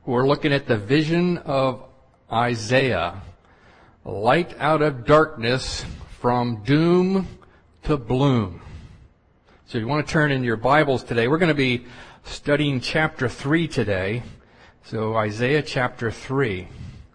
We're looking at the vision of Isaiah. Light out of darkness, from doom to bloom. So you want to turn in your Bibles today. We're going to be studying chapter 3 today. So Isaiah chapter 3.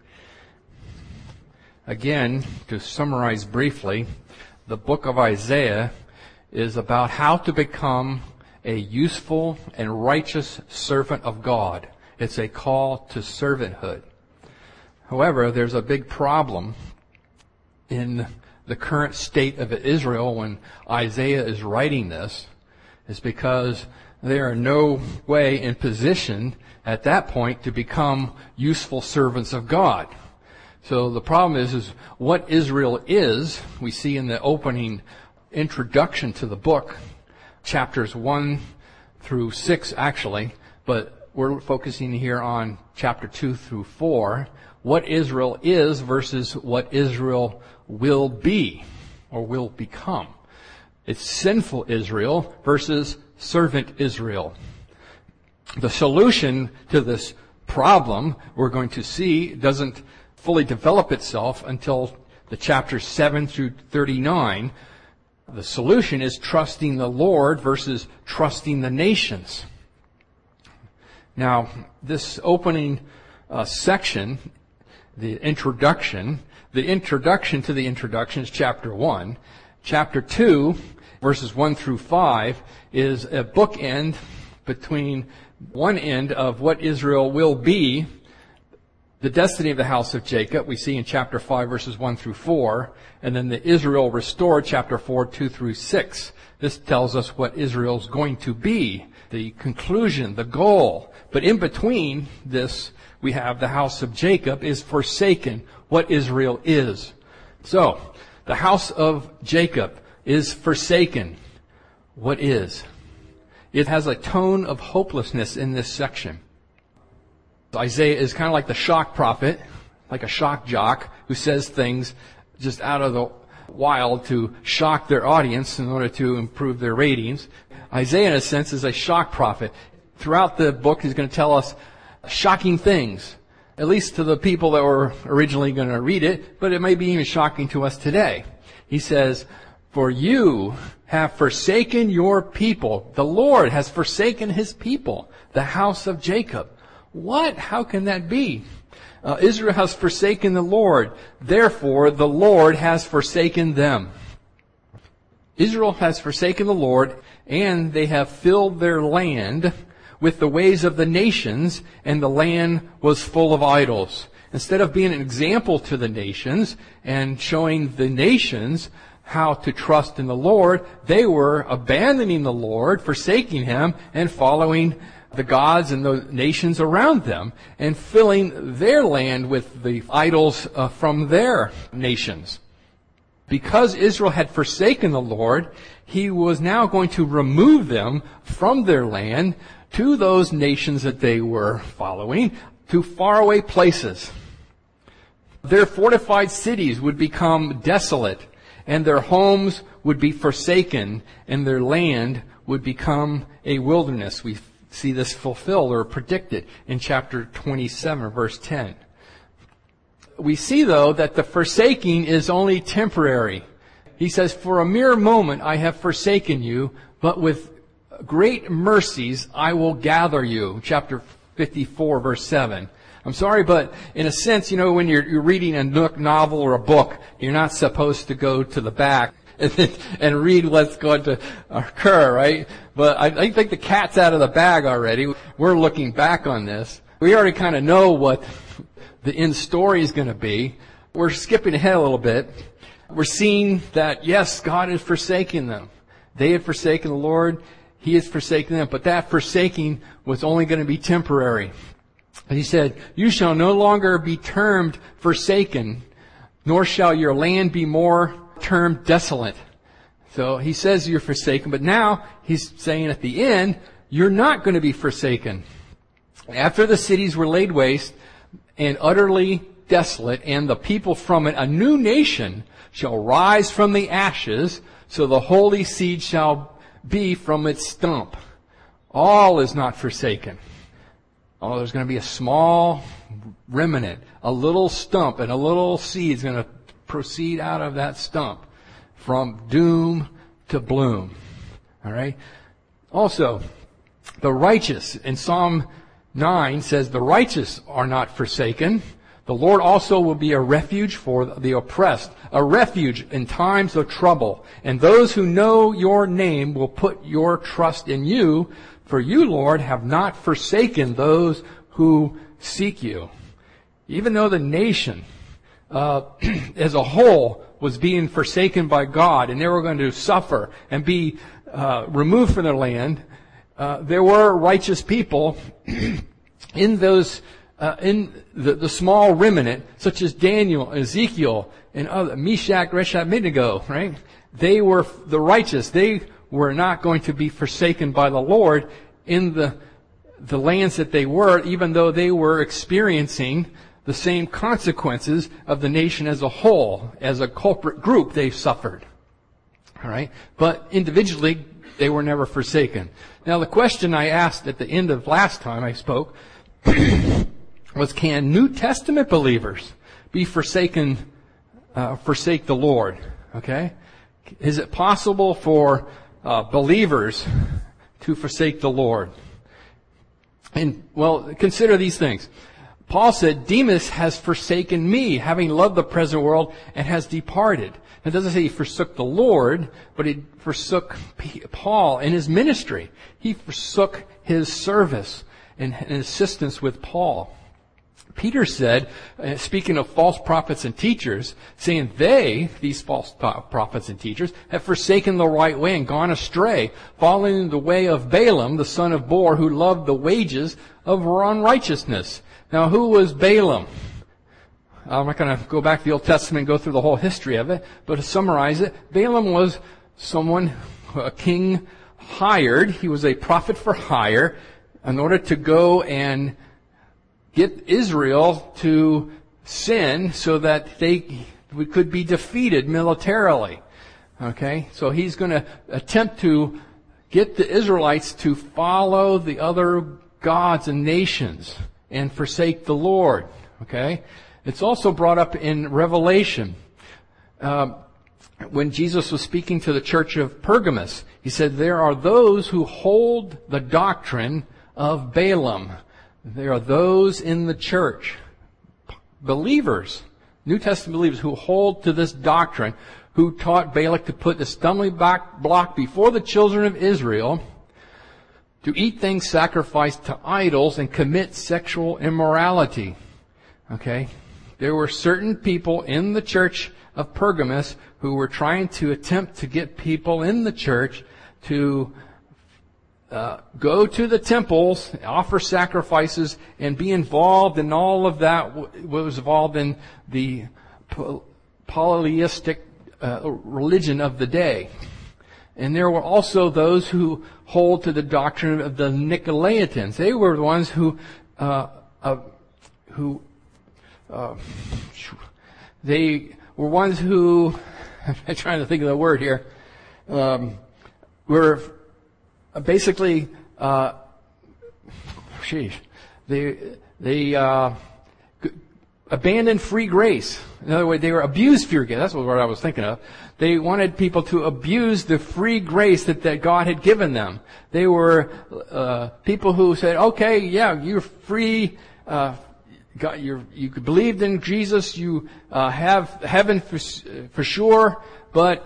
Again, to summarize briefly, the book of Isaiah is about how to become a useful and righteous servant of God. It's a call to servanthood. However, there's a big problem in the current state of Israel when Isaiah is writing this, is because they are in no way in position at that point to become useful servants of God. So the problem is what Israel is, we see in the opening introduction to the book, chapters 1 through 6 actually, but we're focusing here on chapter 2 through 4, what Israel is versus what Israel will be or will become. It's sinful Israel versus servant Israel. The solution to this problem we're going to see doesn't fully develop itself until the chapters 7 through 39. The solution is trusting the Lord versus trusting the nations. Now, this opening section, the introduction to the introduction is chapter 1. Chapter 2, verses 1 through 5, is a bookend between one end of what Israel will be, the destiny of the house of Jacob, we see in chapter 5, verses 1 through 4, and then the Israel restored, chapter 4, 2 through 6. This tells us what Israel's going to be, the conclusion, the goal. But in between this, we have the house of Jacob is forsaken, what Israel is. So, the house of Jacob is forsaken. What is? It has a tone of hopelessness in this section. Isaiah is kind of like the shock prophet, like a shock jock who says things just out of the wild to shock their audience in order to improve their ratings. Isaiah, in a sense, is a shock prophet. Throughout the book, he's going to tell us shocking things, at least to the people that were originally going to read it, but it may be even shocking to us today. He says, "For you have forsaken your people." The Lord has forsaken His people, the house of Jacob. What? How can that be? Israel has forsaken the Lord. Therefore, the Lord has forsaken them. Israel has forsaken the Lord, and they have filled their land with the ways of the nations, and the land was full of idols. Instead of being an example to the nations and showing the nations how to trust in the Lord, they were abandoning the Lord, forsaking Him, and following the gods and the nations around them, and filling their land with the idols from their nations. Because Israel had forsaken the Lord, He was now going to remove them from their land to those nations that they were following, to faraway places. Their fortified cities would become desolate, and their homes would be forsaken, and their land would become a wilderness. We see this fulfilled or predicted in chapter 27, verse 10. We see, though, that the forsaking is only temporary. He says, "For a mere moment I have forsaken you, but with great mercies I will gather you." Chapter 54, verse 7. I'm sorry, but in a sense, when you're reading a novel or a book, you're not supposed to go to the back and read what's going to occur, right? But I think the cat's out of the bag already. We're looking back on this. We already kind of know what the end story is going to be. We're skipping ahead a little bit. We're seeing that, yes, God has forsaken them. They had forsaken the Lord. He has forsaken them. But that forsaking was only going to be temporary. And He said, "You shall no longer be termed forsaken, nor shall your land be more termed desolate." So He says you're forsaken, but now He's saying at the end, you're not going to be forsaken. After the cities were laid waste and utterly desolate, and the people from it, a new nation shall rise from the ashes, so the holy seed shall be from its stump. All is not forsaken. Oh, there's going to be a small remnant, a little stump, and a little seed is going to proceed out of that stump from doom to bloom. All right? Also, the righteous in Psalm 9 says, the righteous are not forsaken. The Lord also will be a refuge for the oppressed, a refuge in times of trouble. And those who know your name will put your trust in you. For you, Lord, have not forsaken those who seek you. Even though the nation as a whole was being forsaken by God and they were going to suffer and be removed from their land, there were righteous people in those in the small remnant, such as Daniel, Ezekiel, and other Meshach, Reshach, Abednego, right? They were the righteous. They were not going to be forsaken by the Lord in the lands that they were, even though they were experiencing the same consequences of the nation as a whole. As a culprit group, they suffered. All right? But individually, they were never forsaken. Now, the question I asked at the end of last time I spoke was, can New Testament believers be forsake the Lord? Okay? Is it possible for believers to forsake the Lord? And, well, consider these things. Paul said, Demas has forsaken me, having loved the present world, and has departed. It doesn't say he forsook the Lord, but he forsook Paul and his ministry. He forsook his service and assistance with Paul. Peter said, speaking of false prophets and teachers, saying these false prophets and teachers, have forsaken the right way and gone astray, following the way of Balaam, the son of Beor, who loved the wages of unrighteousness. Now, who was Balaam? I'm not going to go back to the Old Testament and go through the whole history of it, but to summarize it, Balaam was a king hired. He was a prophet for hire in order to go and get Israel to sin so that they could be defeated militarily. Okay? So he's going to attempt to get the Israelites to follow the other gods and nations and forsake the Lord. Okay? It's also brought up in Revelation. When Jesus was speaking to the church of Pergamos, he said, there are those who hold the doctrine of Balaam. There are those in the church, believers, New Testament believers, who hold to this doctrine, who taught Balak to put the stumbling block before the children of Israel, to eat things sacrificed to idols and commit sexual immorality. Okay? There were certain people in the church of Pergamos who were trying to attempt to get people in the church to go to the temples, offer sacrifices, and be involved in all of that, was involved in the polytheistic religion of the day. And there were also those who hold to the doctrine of the Nicolaitans. They were the ones they were ones who, I'm trying to think of the word here, were basically, they abandoned free grace. In other words, they were abused free grace. That's what I was thinking of. They wanted people to abuse the free grace that God had given them. They were people who said, okay, yeah, you're free. You believed in Jesus. You have heaven for sure, but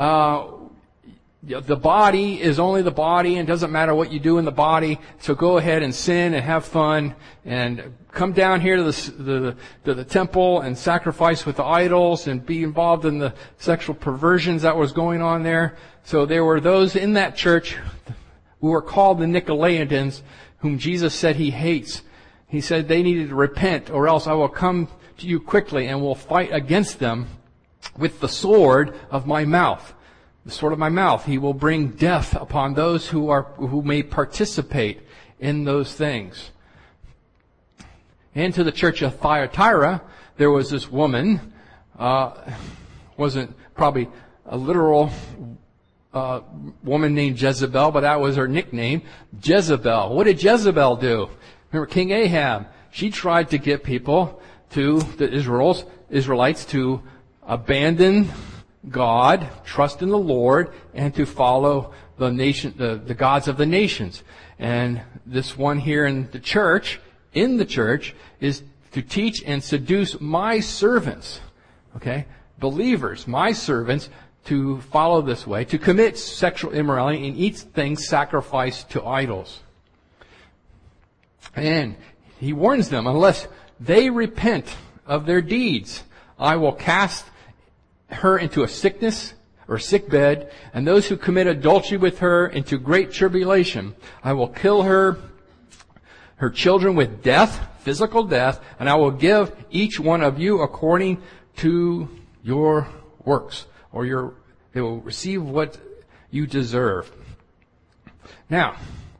the body is only the body, and it doesn't matter what you do in the body. So go ahead and sin and have fun, and come down here to the temple and sacrifice with the idols and be involved in the sexual perversions that was going on there. So there were those in that church who were called the Nicolaitans, whom Jesus said he hates. He said they needed to repent, or else I will come to you quickly and will fight against them with the sword of my mouth. The sword of my mouth. He will bring death upon those who may participate in those things. And to the church of Thyatira, there was this woman, wasn't probably a literal woman named Jezebel, but that was her nickname, Jezebel. What did Jezebel do? Remember King Ahab? She tried to get people the Israelites to abandon God, trust in the Lord, and to follow the gods of the nations. And this one here in the church, is to teach and seduce my servants, okay, believers, my servants, to follow this way, to commit sexual immorality and eat things sacrificed to idols. And he warns them, unless they repent of their deeds, I will cast her into a sickness or sick bed, and those who commit adultery with her into great tribulation. I will kill her children with death, physical death, and I will give each one of you according to your works, or they will receive what you deserve. Now,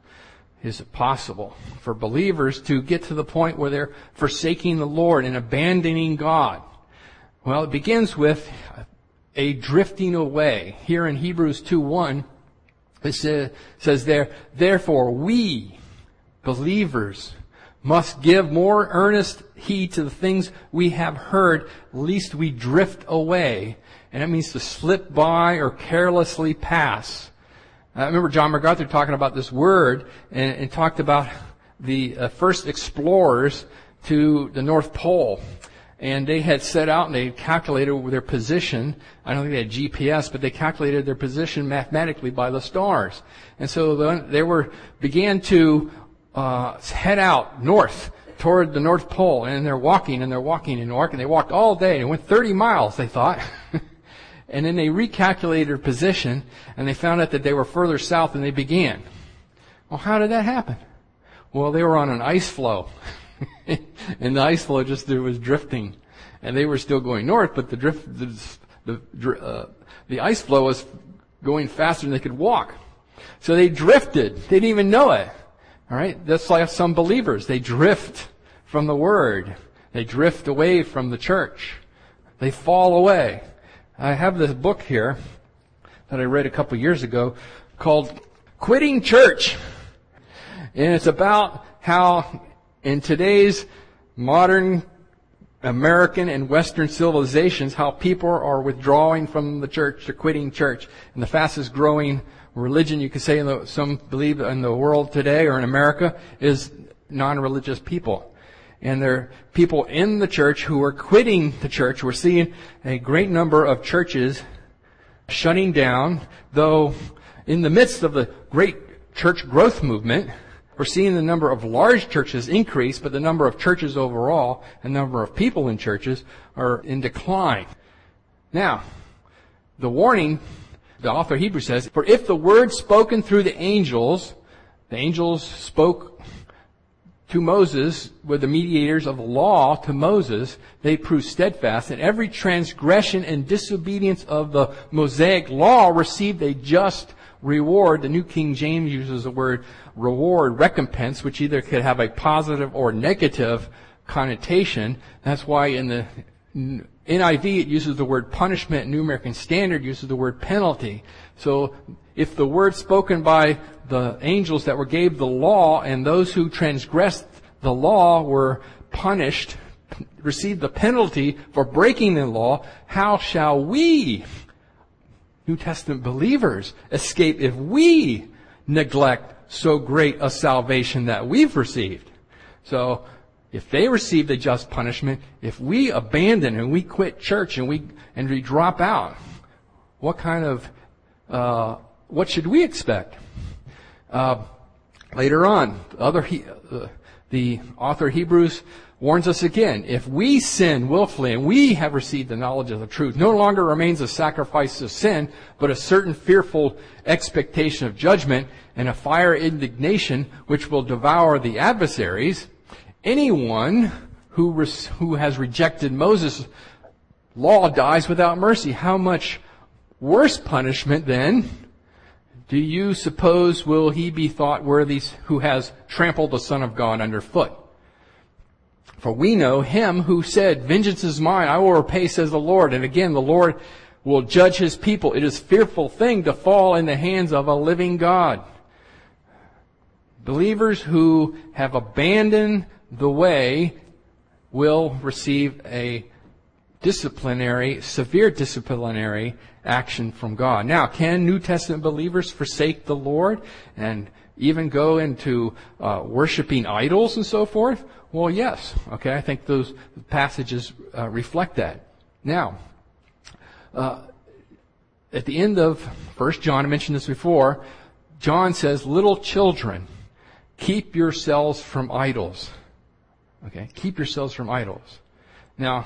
is it possible for believers to get to the point where they're forsaking the Lord and abandoning God? Well, it begins with a drifting away. Here in Hebrews 2:1, it says there, therefore we, believers, must give more earnest heed to the things we have heard, lest we drift away. And that means to slip by or carelessly pass. I remember John MacArthur talking about this word and talked about the first explorers to the North Pole. And they had set out and they calculated their position. I don't think they had GPS, but they calculated their position mathematically by the stars. And so they began to head out north toward the North Pole. And they're walking and they're walking and walking. They walked all day. They went 30 miles, they thought. And then they recalculated their position, and they found out that they were further south than they began. Well, how did that happen? Well, they were on an ice floe. And the ice floe was drifting. And they were still going north, but the ice floe was going faster than they could walk. So they drifted. They didn't even know it. All right? That's like some believers. They drift from the Word. They drift away from the church. They fall away. I have this book here that I read a couple years ago called Quitting Church. And it's about how in today's modern American and Western civilizations, how people are withdrawing from the church, they're quitting church. And the fastest growing religion, you could say, some believe in the world today or in America, is non-religious people. And there are people in the church who are quitting the church. We're seeing a great number of churches shutting down, though in the midst of the great church growth movement, we're seeing the number of large churches increase, but the number of churches overall, and the number of people in churches, are in decline. Now, the warning, the author of Hebrews says, for if the word spoken through the angels spoke to Moses, were the mediators of the law to Moses, they proved steadfast, and every transgression and disobedience of the Mosaic law received a just reward. The New King James uses the word reward, recompense, which either could have a positive or negative connotation. That's why in the NIV it uses the word punishment, New American Standard uses the word penalty. So if the word spoken by the angels that gave the law, and those who transgressed the law were punished, received the penalty for breaking the law, how shall we, New Testament believers, escape if we neglect so great a salvation that we've received? So if they received a just punishment, if we abandon and we quit church and we drop out, what should we expect? Later on, the author of Hebrews warns us again, if we sin willfully and we have received the knowledge of the truth, no longer remains a sacrifice of sin, but a certain fearful expectation of judgment and a fire indignation which will devour the adversaries. Anyone who has rejected Moses' law dies without mercy. How much worse punishment then do you suppose will he be thought worthy who has trampled the Son of God underfoot? For we know him who said, vengeance is mine, I will repay, says the Lord. And again, the Lord will judge his people. It is a fearful thing to fall in the hands of a living God. Believers who have abandoned the way will receive a severe disciplinary action from God. Now, can New Testament believers forsake the Lord and even go into worshiping idols and so forth? Well, yes. Okay, I think those passages reflect that. Now, at the end of 1 John, I mentioned this before, John says, little children, keep yourselves from idols. Okay, keep yourselves from idols. Now,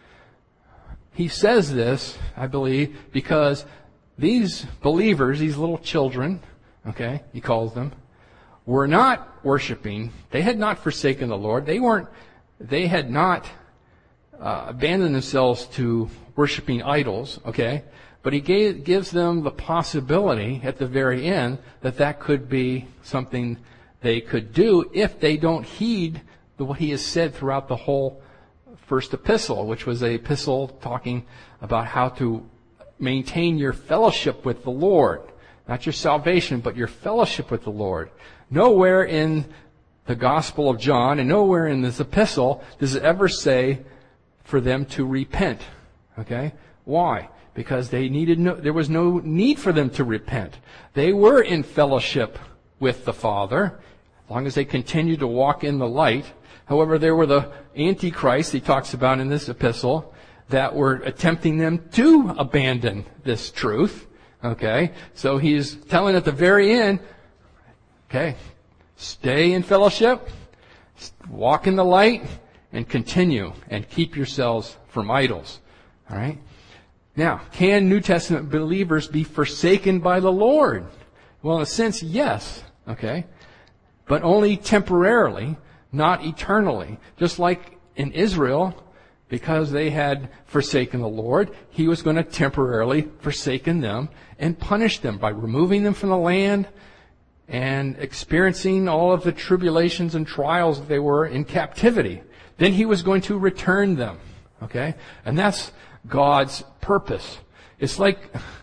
he says this, I believe, because these believers, these little children, okay, he calls them, were not worshiping. They had not forsaken the Lord. They had not abandoned themselves to worshiping idols, okay? But he gives them the possibility at the very end that could be something they could do if they don't heed what he has said throughout the whole first epistle, which was an epistle talking about how to maintain your fellowship with the Lord. Not your salvation, but your fellowship with the Lord. Nowhere in the Gospel of John and nowhere in this epistle does it ever say for them to repent. Okay? Why? Because there was no need for them to repent. They were in fellowship with the Father, as long as they continued to walk in the light. However, there were the antichrists he talks about in this epistle that were attempting them to abandon this truth. Okay? So he's telling at the very end, okay, stay in fellowship, walk in the light, and continue, and keep yourselves from idols. All right? Now, can New Testament believers be forsaken by the Lord? Well, in a sense, yes. Okay? But only temporarily, not eternally. Just like in Israel, because they had forsaken the Lord, he was going to temporarily forsaken them and punish them by removing them from the land and experiencing all of the tribulations and trials that they were in captivity. Then he was going to return them. Okay? And that's God's purpose. It's like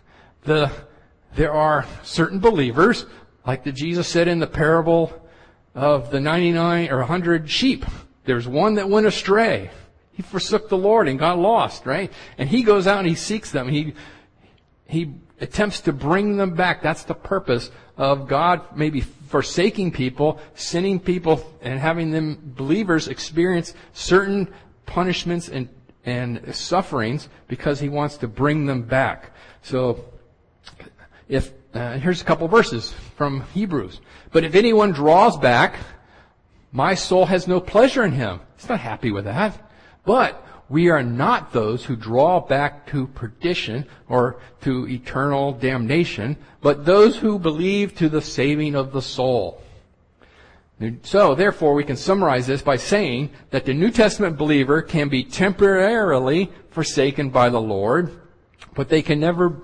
there are certain believers, like that Jesus said in the parable of the 99 or 100 sheep. There's one that went astray. He forsook the Lord and got lost, right? And he goes out and he seeks them. He attempts to bring them back. That's the purpose of God maybe forsaking people, sending people, and having them, believers, experience certain punishments and sufferings because he wants to bring them back. So, here's a couple verses from Hebrews. But if anyone draws back, my soul has no pleasure in him. It's not happy with that. But we are not those who draw back to perdition or to eternal damnation, but those who believe to the saving of the soul. So, therefore, we can summarize this by saying that the New Testament believer can be temporarily forsaken by the Lord, but they can never,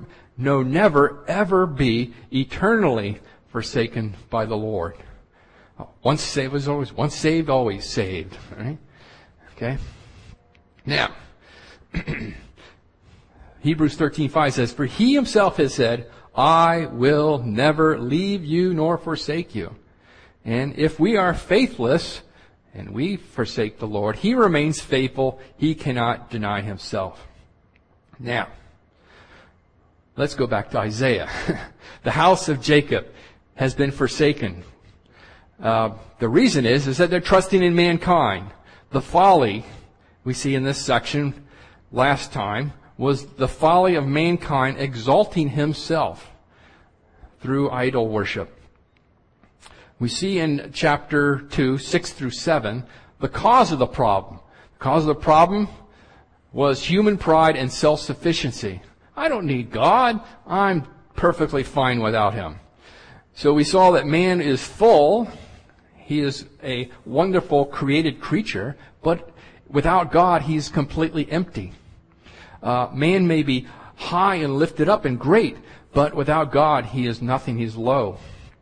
ever be eternally forsaken by the Lord. Once saved, always saved. Right? Okay? Now, Hebrews 13:5 says, "For he himself has said, I will never leave you nor forsake you. And if we are faithless and we forsake the Lord, he remains faithful. He cannot deny himself." Now, let's go back to Isaiah. The house of Jacob has been forsaken. The reason is that they're trusting in mankind. The folly we see in this section last time was the folly of mankind exalting himself through idol worship. We see in chapter 2, 6 through 7, the cause of the problem. The cause of the problem was human pride and self-sufficiency. I don't need God. I'm perfectly fine without him. So we saw that man is full. He is a wonderful created creature, but without God, he is completely empty. Man may be high and lifted up and great, but without God, he is nothing. He's low.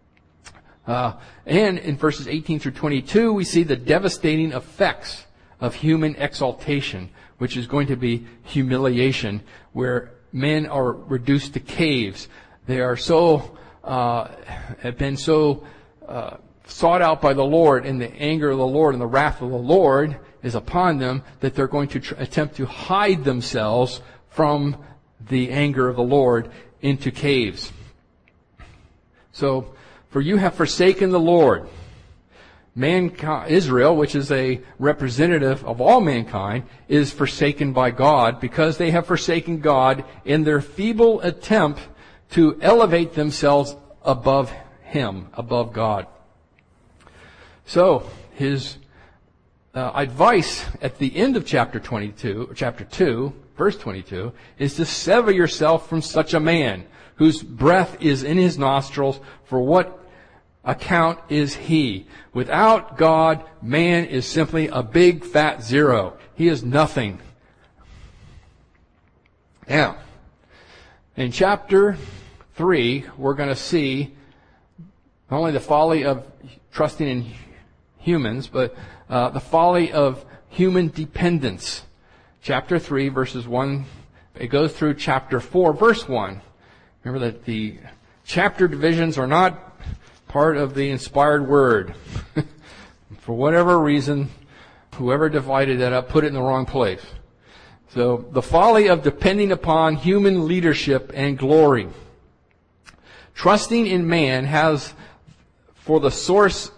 And in verses 18 through 22, we see the devastating effects of human exaltation, which is going to be humiliation, where men are reduced to caves. They are have been so sought out by the Lord, and the anger of the Lord and the wrath of the Lord is upon them, that they're going to attempt to hide themselves from the anger of the Lord into caves. So, for you have forsaken the Lord. Mankind, Israel, which is a representative of all mankind, is forsaken by God because they have forsaken God in their feeble attempt to elevate themselves above Him, above God. So, his advice at the end of chapter 2, verse 22, is to sever yourself from such a man, whose breath is in his nostrils, for what account is he? Without God, man is simply a big fat zero. He is nothing. Now, in chapter 3, we're going to see not only the folly of trusting in humans, but the folly of human dependence. Chapter 3, verses 1, it goes through chapter 4, verse 1. Remember that the chapter divisions are not part of the inspired word. For whatever reason, whoever divided that up put it in the wrong place. So, the folly of depending upon human leadership and glory. Trusting in man has, for the source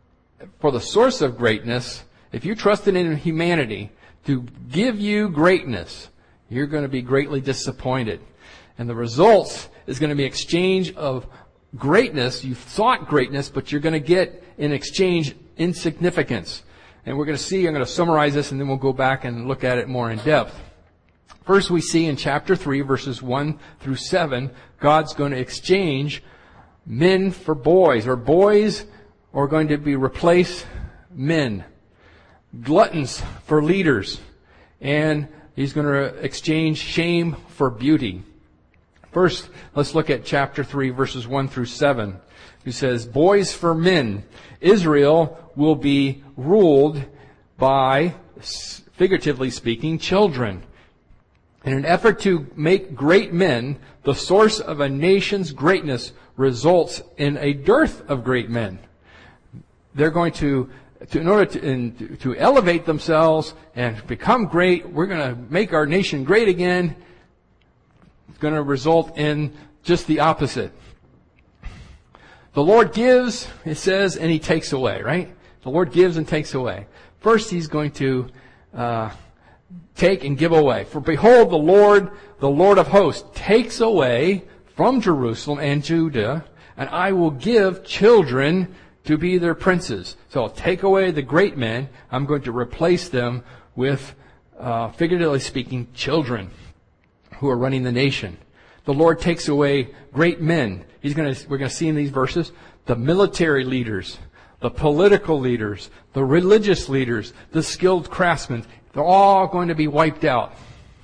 of greatness, if you trusted in humanity to give you greatness, you're going to be greatly disappointed. And the results is going to be exchange of greatness. You've thought greatness, but you're going to get in exchange insignificance. And we're going to see, I'm going to summarize this and then we'll go back and look at it more in depth. First we see in chapter 3, verses 1 through 7, God's going to exchange men for boys, or boys are going to be replaced men. Gluttons for leaders. And He's going to exchange shame for beauty. First, let's look at chapter 3, verses 1 through 7. He says, boys for men. Israel will be ruled by, figuratively speaking, children. In an effort to make great men, the source of a nation's greatness results in a dearth of great men. They're going to in order to elevate themselves and become great, we're going to make our nation great again. It's going to result in just the opposite. The Lord gives, it says, and He takes away, right? The Lord gives and takes away. First, He's going to take and give away. For behold, the Lord of hosts, takes away from Jerusalem and Judah, and I will give children to be their princes. So I'll take away the great men. I'm going to replace them with, figuratively speaking, children who are running the nation. The Lord takes away great men. We're going to see in these verses the military leaders, the political leaders, the religious leaders, the skilled craftsmen. They're all going to be wiped out.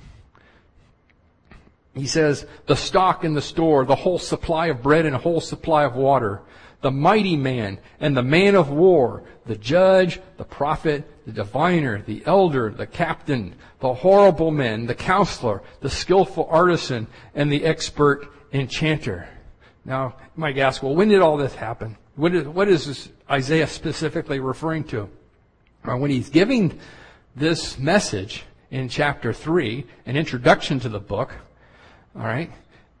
He says, the stock in the store, the whole supply of bread and a whole supply of water, the mighty man and the man of war, the judge, the prophet, the diviner, the elder, the captain, the horrible man, the counselor, the skillful artisan, and the expert enchanter. Now, you might ask, well, when did all this happen? What is this Isaiah specifically referring to? Well, when he's giving this message in chapter 3, an introduction to the book, all right,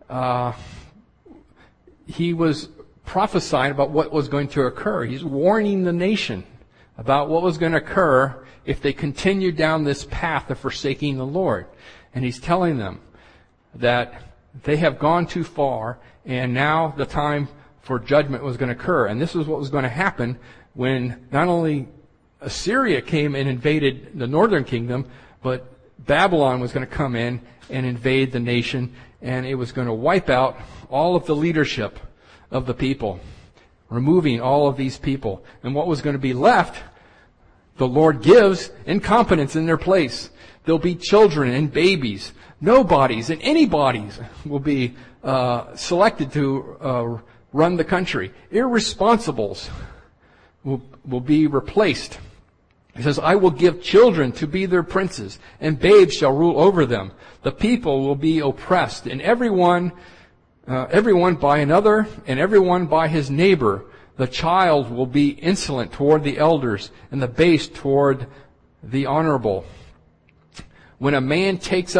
he was prophesying about what was going to occur. He's warning the nation about what was going to occur if they continued down this path of forsaking the Lord. And he's telling them that they have gone too far, and now the time for judgment was going to occur. And this is what was going to happen when not only Assyria came and invaded the northern kingdom, but Babylon was going to come in and invade the nation, and it was going to wipe out all of the leadership of the people, removing all of these people. And what was going to be left, the Lord gives incompetence in their place. There'll be children and babies. Nobodies and anybodies will be selected to run the country. Irresponsibles will be replaced. He says, I will give children to be their princes, and babes shall rule over them. The people will be oppressed, and everyone by another, and everyone by his neighbor. The child will be insolent toward the elders, and the base toward the honorable. When a man takes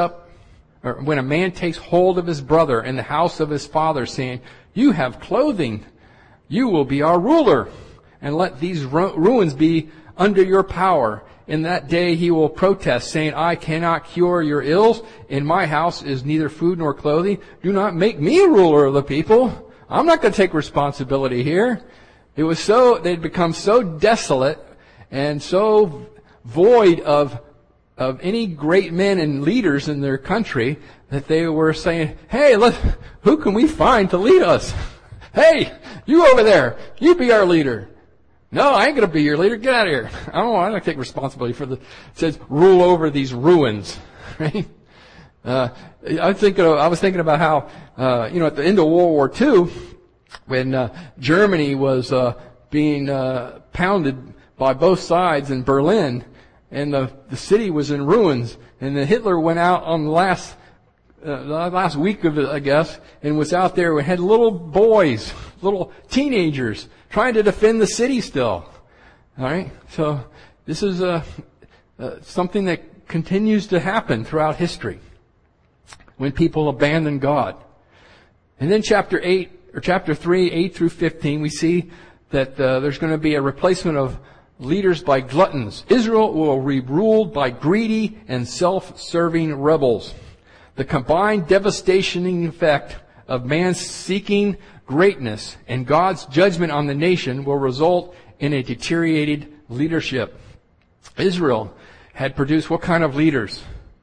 hold of his brother in the house of his father, saying, "You have clothing, you will be our ruler, and let these ruins be under your power." In that day he will protest, saying, "I cannot cure your ills. In my house is neither food nor clothing. Do not make me ruler of the people. I'm not going to take responsibility here." They'd become so desolate and so void of any great men and leaders in their country that they were saying, "Hey, who can we find to lead us? Hey, you over there, you be our leader." "No, I ain't going to be your leader. Get out of here. I don't take responsibility for it says, rule over these ruins." Right? I was thinking about how, at the end of World War II, when Germany was being pounded by both sides in Berlin, and the city was in ruins, and then Hitler went out on the last week of it, I guess, and was out there and had little boys, little teenagers, trying to defend the city still. All right? So this is something that continues to happen throughout history when people abandon God. And then chapter 3, 8 through 15, we see that there's going to be a replacement of leaders by gluttons. Israel will be ruled by greedy and self-serving rebels. The combined devastating effect of man seeking greatness and God's judgment on the nation will result in a deteriorated leadership. Israel had produced what kind of leaders?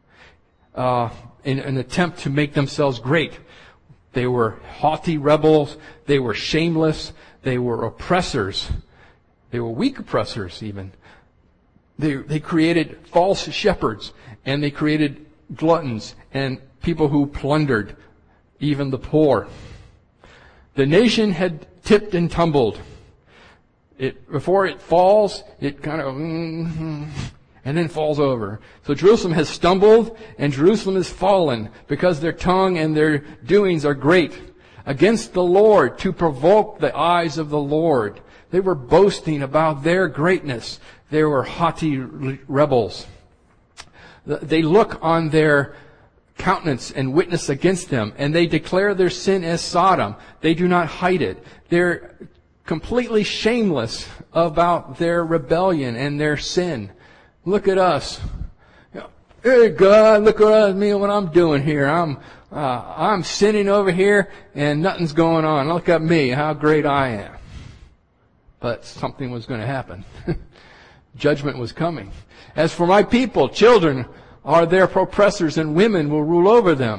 In an attempt to make themselves great. They were haughty rebels. They were shameless. They were oppressors. They were weak oppressors even. They created false shepherds, and they created gluttons and people who plundered even the poor. The nation had tipped and tumbled. Before it falls, it kind of and then falls over. So Jerusalem has stumbled and Jerusalem has fallen because their tongue and their doings are great against the Lord, to provoke the eyes of the Lord. They were boasting about their greatness. They were haughty rebels. They look on their countenance and witness against them, and they declare their sin as Sodom. They do not hide it. They're completely shameless about their rebellion and their sin. Look at us. Hey God, look at me, what I'm doing here. I'm sinning over here and nothing's going on. Look at me, how great I am. But something was going to happen. Judgment was coming. As for my people, children are their oppressors, and women will rule over them.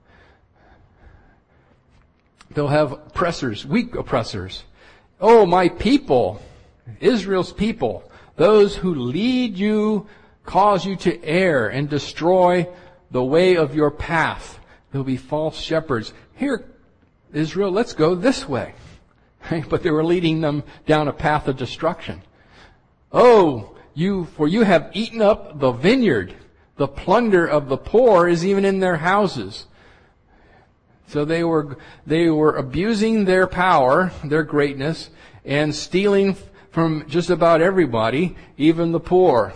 They'll have oppressors, weak oppressors. Oh, my people, Israel's people, those who lead you, cause you to err and destroy the way of your path. There'll be false shepherds. Here, Israel, let's go this way. But they were leading them down a path of destruction. Oh, for you have eaten up the vineyard. The plunder of the poor is even in their houses. So they were abusing their power, their greatness, and stealing from just about everybody, even the poor.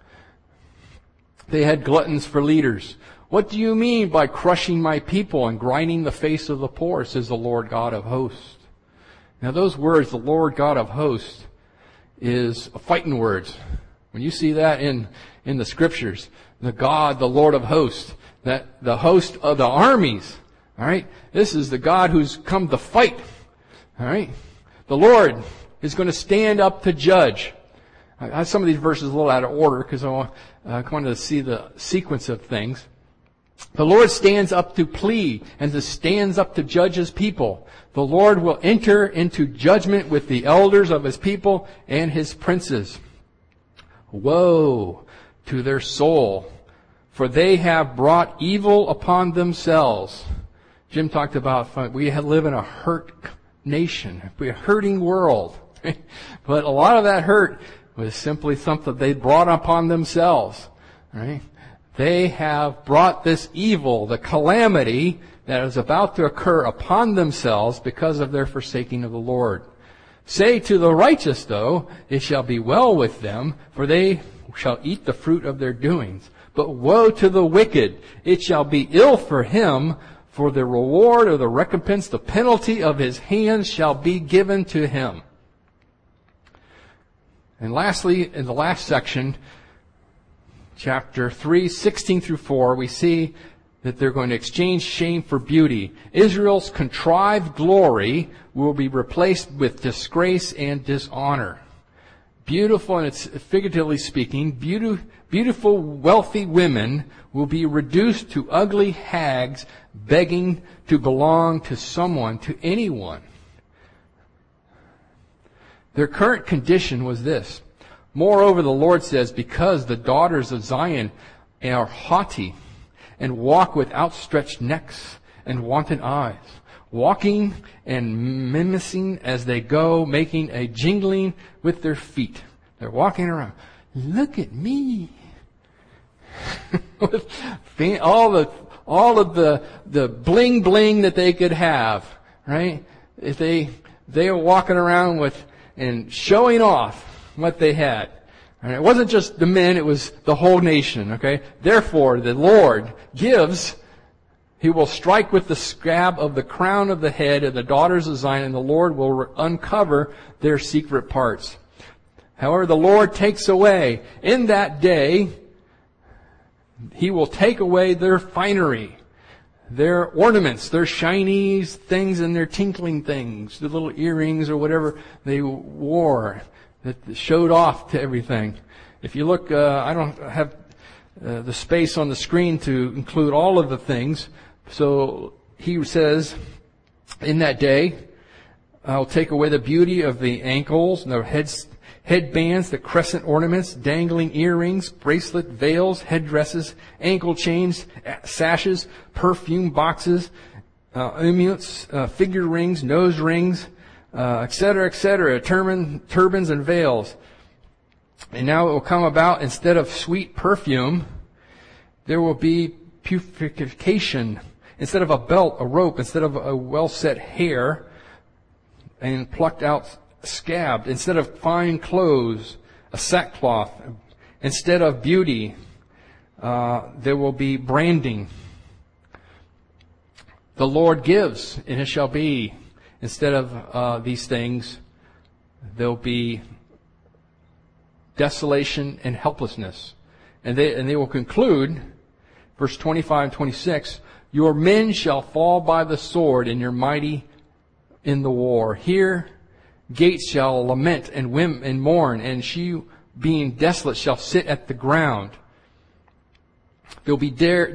They had gluttons for leaders. What do you mean by crushing my people and grinding the face of the poor, says the Lord God of hosts. Now those words, the Lord God of hosts, is fighting words. When you see that in the scriptures, the God, the Lord of hosts, that the host of the armies, all right? This is the God who's come to fight, all right? The Lord is going to stand up to judge. I have some of these verses a little out of order because I wanted to see the sequence of things. The Lord stands up to plead and stands up to judge His people. The Lord will enter into judgment with the elders of His people and His princes. Woe to their soul, for they have brought evil upon themselves. Jim talked about we live in a hurt nation, a hurting world. But a lot of that hurt was simply something they brought upon themselves. Right? They have brought this evil, the calamity that is about to occur upon themselves because of their forsaking of the Lord. Say to the righteous, though, it shall be well with them, for they shall eat the fruit of their doings. But woe to the wicked! It shall be ill for him, for the reward or the recompense, the penalty of his hands shall be given to him. And lastly, in the last section, chapter 3, 16 through 4, we see that they're going to exchange shame for beauty. Israel's contrived glory will be replaced with disgrace and dishonor. Beautiful, and it's figuratively speaking, beautiful, wealthy women will be reduced to ugly hags begging to belong to someone, to anyone. Their current condition was this. Moreover, the Lord says, because the daughters of Zion are haughty and walk with outstretched necks and wanton eyes, walking and mimicking as they go, making a jingling with their feet. They're walking around. Look at me. With all of the bling bling that they could have, right? If they are walking around with and showing off what they had. And it wasn't just the men, it was the whole nation, okay? Therefore, the Lord gives, He will strike with the scab of the crown of the head of the daughters of Zion, and the Lord will uncover their secret parts. However, the Lord takes away, in that day, He will take away their finery, their ornaments, their shiny things and their tinkling things, the little earrings or whatever they wore that showed off to everything. If you look, I don't have the space on the screen to include all of the things. So He says, in that day, I'll take away the beauty of the ankles and the headbands, the crescent ornaments, dangling earrings, bracelet, veils, headdresses, ankle chains, sashes, perfume boxes, amulets, finger rings, nose rings, etc., turbans and veils. And now it will come about, instead of sweet perfume, there will be purification. Instead of a belt, a rope. Instead of a well-set hair and plucked out scab. Instead of fine clothes, a sackcloth. Instead of beauty, there will be branding. The Lord gives, and it shall be. Instead of these things, there'll be desolation and helplessness. And they will conclude, verse 25 and 26, your men shall fall by the sword, and your mighty in the war. Here gates shall lament and mourn, and she, being desolate, shall sit at the ground. There'll be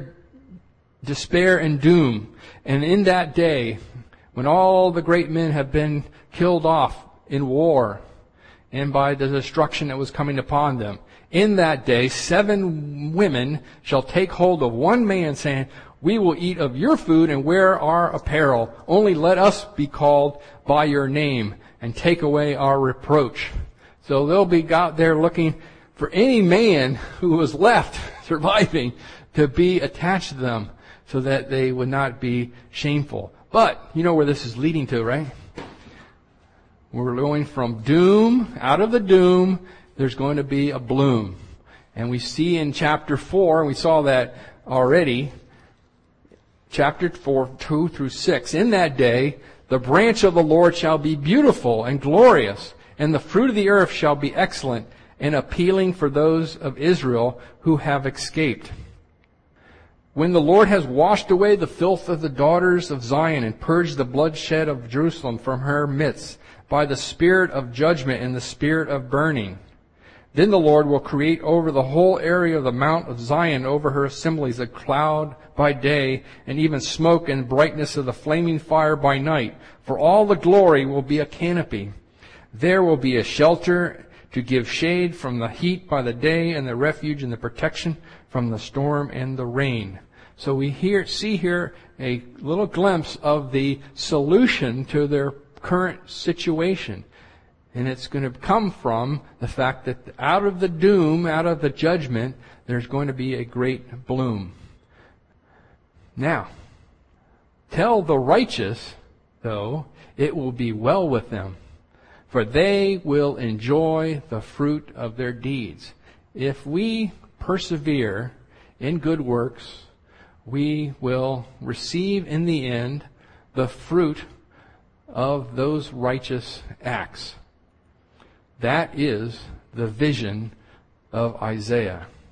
despair and doom. And in that day, when all the great men have been killed off in war and by the destruction that was coming upon them, in that day 7 women shall take hold of one man, saying, we will eat of your food and wear our apparel. Only let us be called by your name and take away our reproach. So they'll be out there looking for any man who was left surviving to be attached to them so that they would not be shameful. But you know where this is leading to, right? We're going from doom, out of the doom, there's going to be a bloom. And we see in chapter 4, and we saw that already, chapter 4, 2 through 6, in that day, the branch of the Lord shall be beautiful and glorious, and the fruit of the earth shall be excellent and appealing for those of Israel who have escaped. When the Lord has washed away the filth of the daughters of Zion and purged the bloodshed of Jerusalem from her midst by the spirit of judgment and the spirit of burning, then the Lord will create over the whole area of the Mount of Zion, over her assemblies, a cloud by day, and even smoke and brightness of the flaming fire by night. For all the glory will be a canopy. There will be a shelter to give shade from the heat by the day, and the refuge and the protection from the storm and the rain. So we see here a little glimpse of the solution to their current situation. And it's going to come from the fact that out of the doom, out of the judgment, there's going to be a great bloom. Now, tell the righteous, though, it will be well with them. for they will enjoy the fruit of their deeds. If we persevere in good works, we will receive in the end the fruit of those righteous acts. That is the vision of Isaiah.